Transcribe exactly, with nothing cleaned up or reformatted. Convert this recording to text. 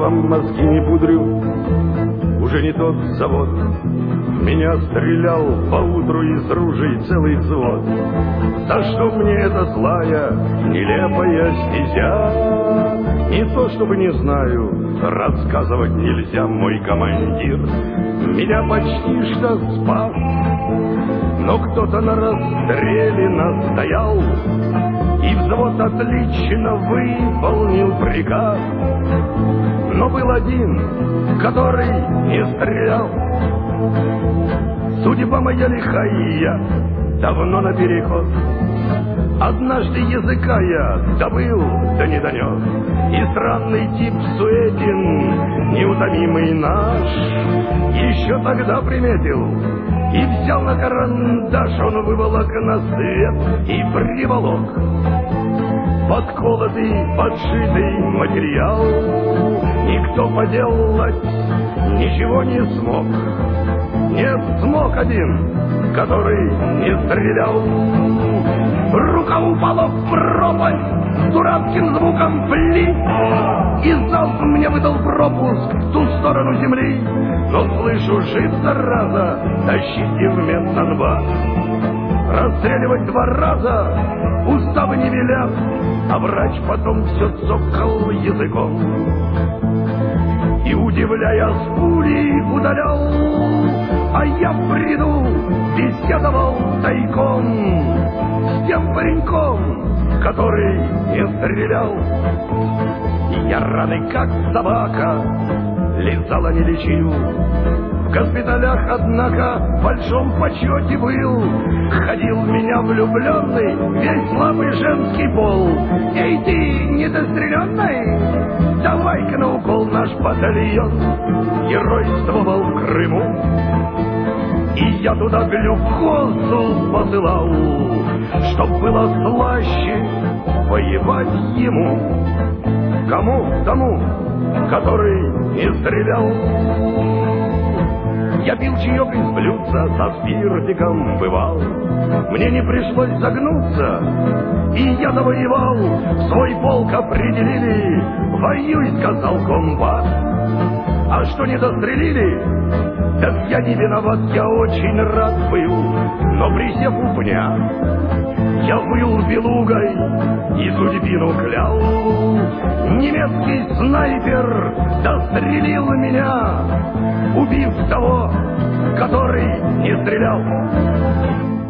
вам мозги не пудрю, уже не тот завод. Меня стрелял поутру из ружей целый взвод. За что мне эта злая, нелепая стезя? Не то чтобы не знаю, рассказывать нельзя, мой командир меня почти что спас, но кто-то на расстреле настоял, и взвод отлично выполнил приказ. Но был один, который не стрелял. Судьба моя лихая, давно наперекос. Однажды языка я добыл, да не донес. И странный тип суетин, неутомимый наш, еще тогда приметил и взял на карандаш. Он выволок на свет и приволок подколотый, подшитый материал. Никто поделать ничего не смог. Нет, смог один, который не стрелял. Рука упала в пропасть с дурацким звуком «Пли», и залп мне выдал пропуск в ту сторону земли. Но слышу, жив зараза, тащите в медсанбат. Расстреливать два раза уставы не велят, а врач потом все цокал языком и, удивляясь, пули удалял. А я в бреду беседовал тайком с тем пареньком, который не стрелял. И я раны, как собака, лизала, не лечил. В госпиталях, однако, в большом почете был. Ходил в меня влюбленный весь слабый женский пол. Эй ты, недостреленный, давай-ка на укол наш батальон геройствовал в Крыму. И я туда глюкозу посылал, чтоб было слаще воевать ему. Кому? Тому, который не стрелял. Я пил чаек из блюдца, со спиртиком бывал. Мне не пришлось загнуться, и я довоевал. Свой полк определили, воюй, сказал комбат. А что не дострелили? Так я не виноват, я очень рад был. Но присев у пня, я выл белугой и судьбину клял. Немецкий снайпер дострелил меня, убив того, который не стрелял.